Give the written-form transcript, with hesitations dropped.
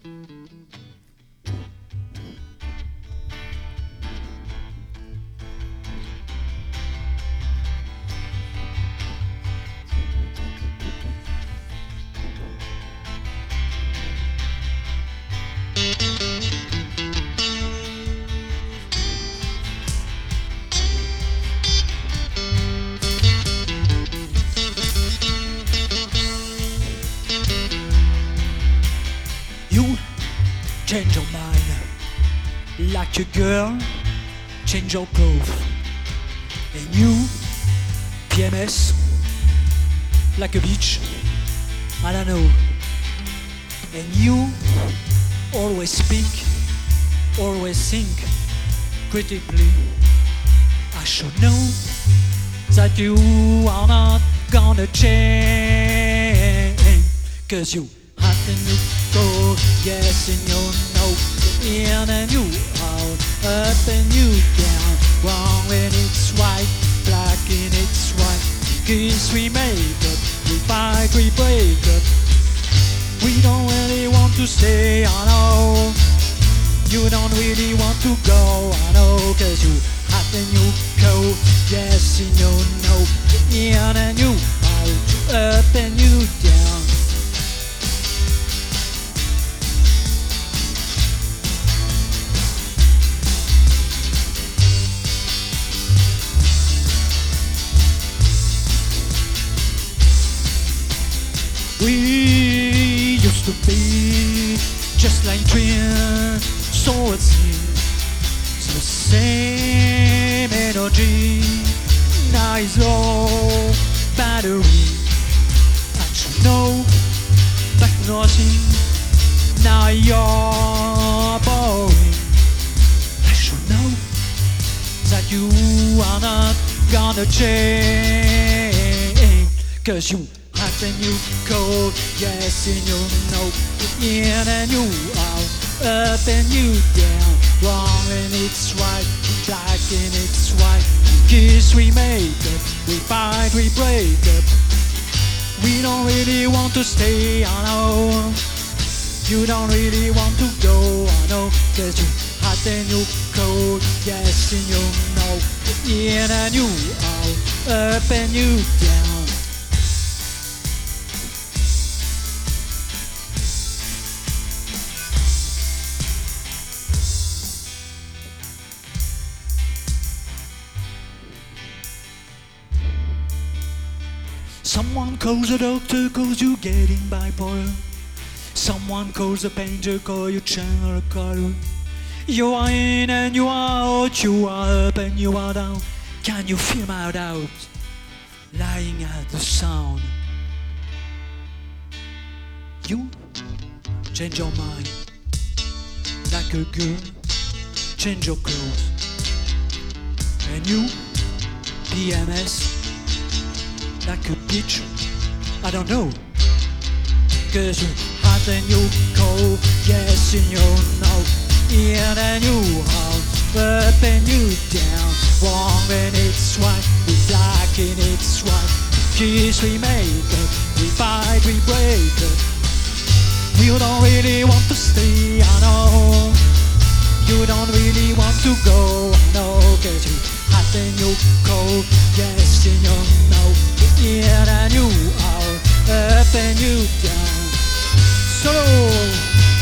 You change your mind like a girl, change your clothes. And you, PMS, like a bitch, I don't know. And you always speak, always think critically. I should know that you are not gonna change, 'cause you hot and you cold, yes and you know, in and you out, up and you down, wrong when it's right, black and it's white. Kiss, we make up, we fight, we break up. We don't really want to stay, I know. You don't really want to go, I know, 'cause you hot and you cold, yes and you know, in and you out, up and you down. We used to be just like twins, so it seems. It's the same energy. Now it's low battery. I should know back nothing. Now you're boring. I should know that you are not gonna change, 'cause you hot and you cold, yes and you know, in and you out, up and you down, wrong and it's right, black and it's white. Kiss, we make up, we fight, we break up. We don't really want to stay, I know. You don't really want to go, I know, 'cause you hot and you cold, yes and you know, in and you out, up and you down. Someone calls a doctor cause you getting bipolar. Someone calls a painter cause you channel a color. You are in and you are out, you are up and you are down. Can you feel my doubt lying at the sound? You change your mind like a girl, change your clothes. And you, PMS, like a bitch, I don't know, 'cause you hot and you cold, yes and you know, in and you out, up and you down, wrong and it's right, we black and it's white. Kiss, we make up, we fight, we break up. We don't really want to stay, I know. You don't really want to go, I know, 'cause you hot and you cold, yes and you know, in and you out, up and you down. So